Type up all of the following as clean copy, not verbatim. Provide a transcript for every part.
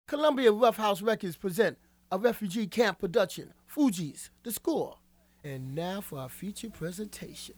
Columbia Rough House Records present a refugee camp production, Fugees, The Score. And now for our feature presentation.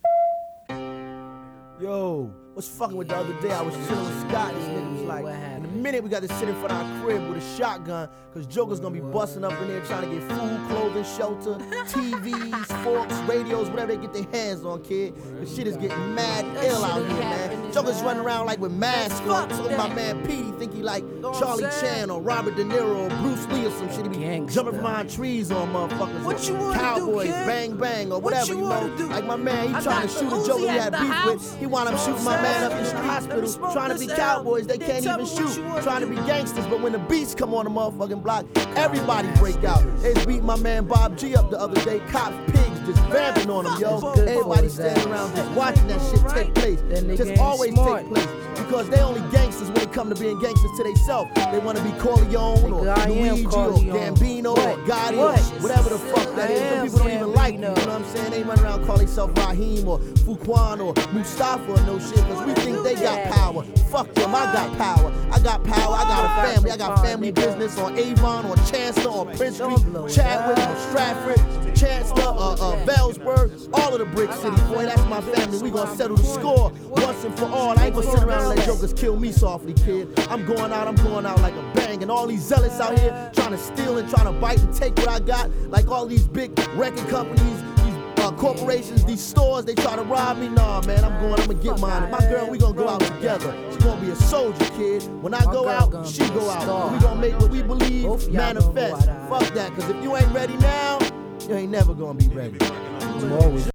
Yo, what's fucking with the other day? I was chilling with Scott. This nigga was like, in a minute we got to sit in front of our crib with a shotgun, cause Joker's gonna be busting up in there trying to get food, clothing, shelter, TVs, forks, radios, whatever they get their hands on, kid. The shit is getting mad ill out here, man. Joker's running around like with masks on. So my man Pete, he think he like Charlie Chan or Robert De Niro or Bruce Lee or some shit. He be jumping behind trees on motherfuckers. What you wanna Cowboys, do, kid? Bang Bang or whatever, you know. Like my man, he trying to shoot a Joker he had beef with. He wound up shooting my man up in the hospital, trying to be cowboys, they can't even shoot, trying to be gangsters, but when the beats come on the motherfucking block, everybody break out. They beat my man Bob G up the other day, cops, pigs, just vamping on him, yo. Everybody standing around just watching that shit take place, just always take place, because they only gangsters when it come to being gangsters to themselves. They want to be Corleone or Luigi or Gambino or Gotti or whatever the fuck that is. Them people don't even like me, you know what I'm saying? They run around calling themselves Raheem or Fuquan or Mustafa or no shit, because we think they got power. Fuck them, I got power. I got power, I got a family. I got family business on Avon or Chancellor or Prince Street, Chadwick or Stratford, Chancellor, Bellsburg, all of the brick cities. Boy, that's my family. We gonna settle the score once and for all. I ain't gonna sit around and let jokers kill me softly, kid. I'm going out like a bang. And all these zealots out here trying to steal and trying to bite and take what I got, like all these big record companies, corporations, these stores, they try to rob me. Nah, man, I'm gonna get mine. And my girl, we gonna go out together. She gonna be a soldier, kid. When I go out, she go out. We gonna make what we believe manifest. Fuck that, cause if you ain't ready now, you ain't never gonna be ready.